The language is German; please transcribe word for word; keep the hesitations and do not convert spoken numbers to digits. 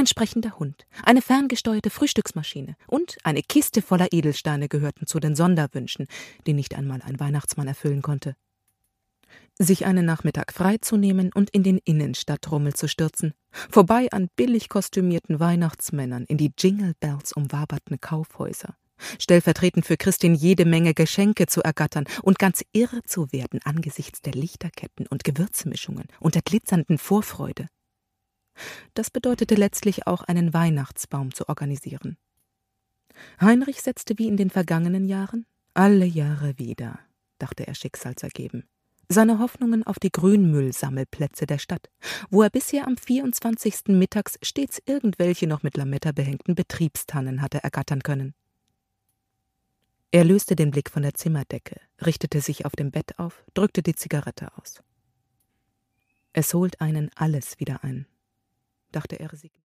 Ein sprechender Hund, eine ferngesteuerte Frühstücksmaschine und eine Kiste voller Edelsteine gehörten zu den Sonderwünschen, die nicht einmal ein Weihnachtsmann erfüllen konnte. Sich einen Nachmittag freizunehmen und in den Innenstadtrummel zu stürzen, vorbei an billig kostümierten Weihnachtsmännern in die Jingle-Bells umwaberten Kaufhäuser, stellvertretend für Christin jede Menge Geschenke zu ergattern und ganz irre zu werden angesichts der Lichterketten und Gewürzmischungen und der glitzernden Vorfreude. Das bedeutete letztlich auch, einen Weihnachtsbaum zu organisieren. Heinrich setzte wie in den vergangenen Jahren, alle Jahre wieder, dachte er schicksalsergeben, seine Hoffnungen auf die Grünmüllsammelplätze der Stadt, wo er bisher am vierundzwanzigsten mittags stets irgendwelche noch mit Lametta behängten Betriebstannen hatte ergattern können. Er löste den Blick von der Zimmerdecke, richtete sich auf dem Bett auf, drückte die Zigarette aus. Es holt einen alles wieder ein, dachte er resigniert.